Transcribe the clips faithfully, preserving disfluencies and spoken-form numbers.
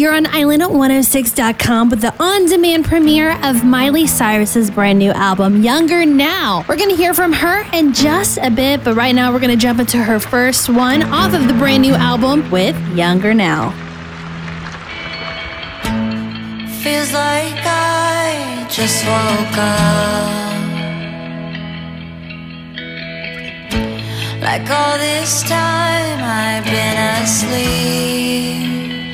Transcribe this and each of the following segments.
You're on Island one oh six dot com with the on-demand premiere of Miley Cyrus's brand new album, Younger Now. We're going to hear from her in just a bit, but right now we're going to jump into her first one off of the brand new album with Younger Now. Feels like I just woke up, like all this time I've been asleep.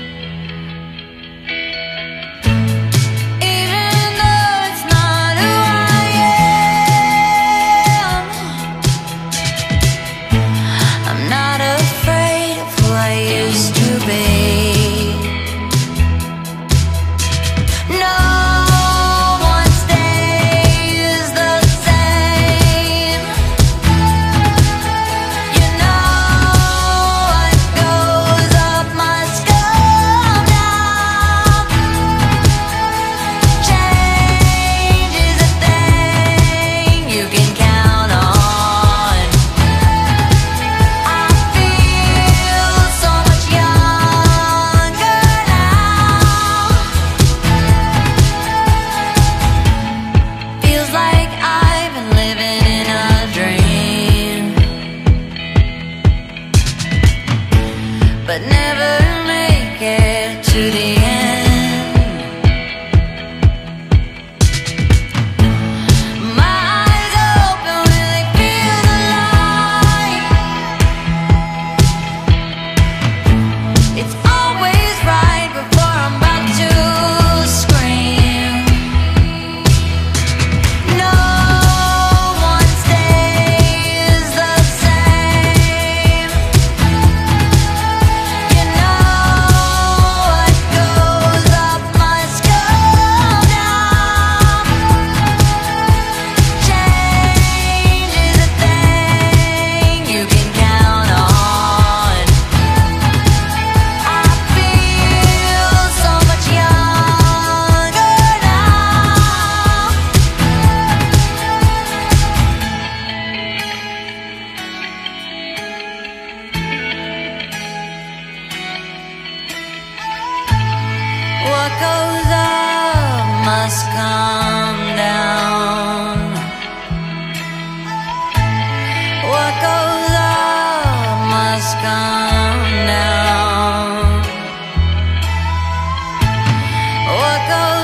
But never make it to the end. My eyes open when they feel the light. It's always right before I'm about to scream. No one stays the same. What goes up must come down. What goes up must come down. What goes